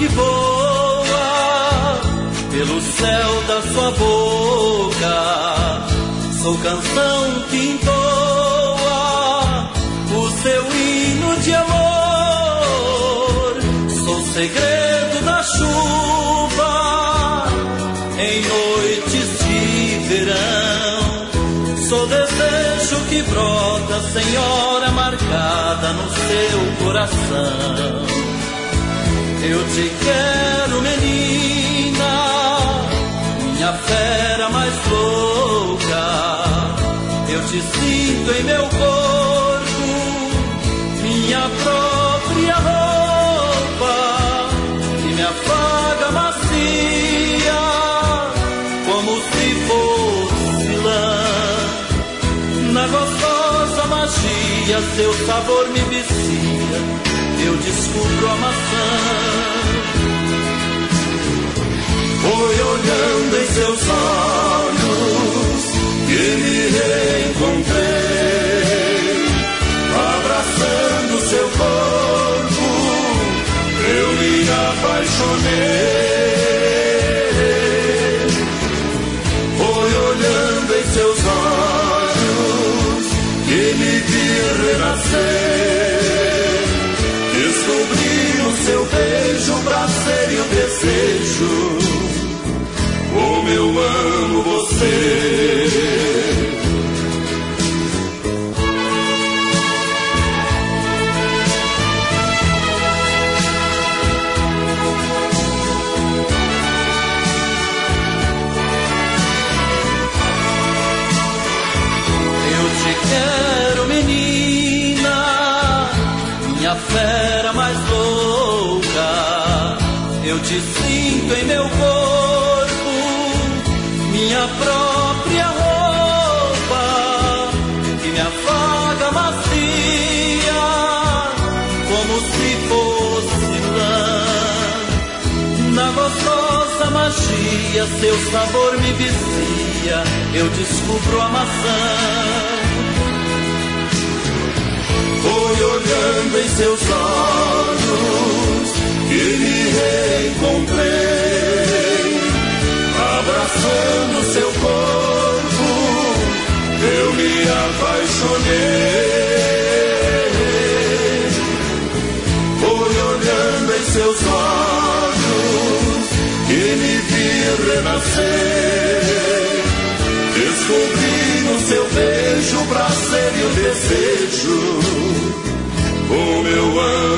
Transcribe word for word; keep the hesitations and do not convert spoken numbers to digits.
que voa pelo céu da sua boca. Sou canção que entoa o seu hino de amor. Sou segredo da chuva em noites de verão. Sou desejo que brota, Senhora, marcada no seu coração. Eu te quero, menina, minha fera mais louca. Eu te sinto em meu corpo, minha própria roupa, que me afaga macia, como se fosse lã. Na gostosa magia, seu sabor me vicia, eu descubro a maçã. Foi olhando em seus olhos que me reencontrei, abraçando seu corpo, eu me apaixonei. Foi olhando em seus olhos que me vi renascer, descobri no seu beijo o prazer e o desejo. Como eu amo você. Eu te quero, menina, minha fera mais louca. Eu te sinto em meu corpo, minha própria roupa, que me afaga macia, como se fosse lã. Na gostosa magia, seu sabor me vicia, eu descubro a maçã. Foi olhando em seus olhos que me reencontrei, abraçando seu corpo, eu me apaixonei. Foi olhando em seus olhos que me vi renascer, descobri no seu beijo o prazer e o desejo. Como eu amo